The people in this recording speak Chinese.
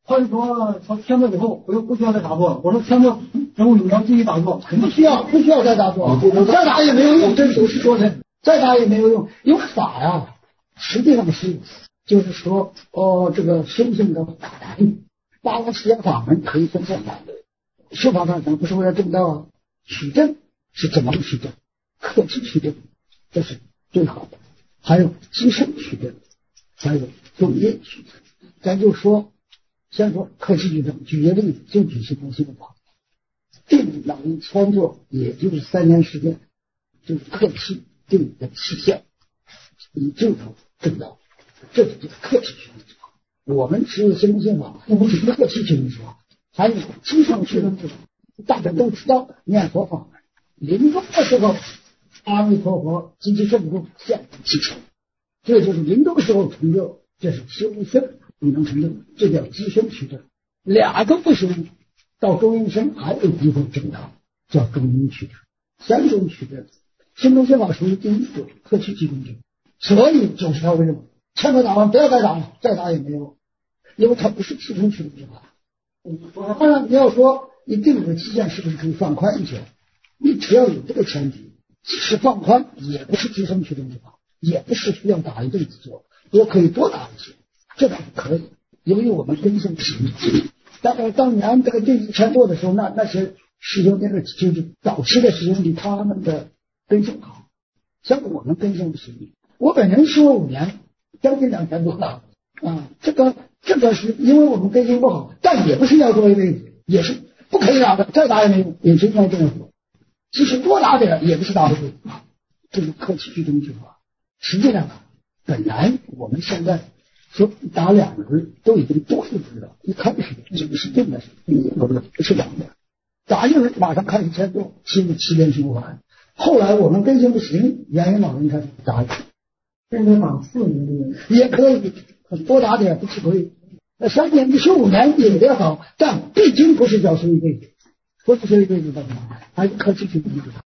或者说签过以后，我又不需要再打坐，我说签过然后你要继续打坐， 不需要再打坐，再打也没有用，这不是说的，再打也没有用，因为法呀，实际上是就是说这个修行的法门，八个实践法门可以分成两类，修法上讲不是为了证道取证是怎么取证？克制取证，这是最好的，还有积身取证，还有众业取证。咱就说，先说克制取证，举个例子，就举心中心法。定脑力操作也就是3年时间，就是克制定的期限，以就能证道，这就是克制取证之法。我们持心中心法，不是克制取证之法，还有积身取证之法。大家都知道念佛法门，临终的时候，阿弥陀佛及其圣众现其成，这就是临终时候成就，这是修一生你能成就，这叫积身取证。俩都不行，到中阴身还有机会证道，叫中阴取证。3种取证，心中心法属于第一种，克制取证者。所以就是他为什么千个打完不要再打了，再打也没有，因为它不是积身取证之法。当然你要说你定的期限是不是可以放宽一些？你只要有这个前提，即使放宽也不是积身取证之法，也不是需要打一辈子坐，我可以多打一些，这倒是可以，因为我们根性不行。当年这个第一前做的时候，那些师兄就是早期的师兄弟，他们的根性好，像我们根性不行。我本人修了5年，将近2年多了啊，这个是因为我们根性不好，但也不是要做一辈子，也是不可以打的，再打也没用，也是应该这样做。其实多打点也不是打不对啊，这是克制取证之法。实际上本来我们现在说打2轮都已经多数知道，一开始这个是定的，不是2轮，打1轮马上开始签奏，7天循环。后来我们根性不行，元老人开始打， 现在打4轮也可以，多打点不吃亏。3年你修5年也得好，但毕竟不是叫修一辈子，不是修一辈子的，还是克制取证之法。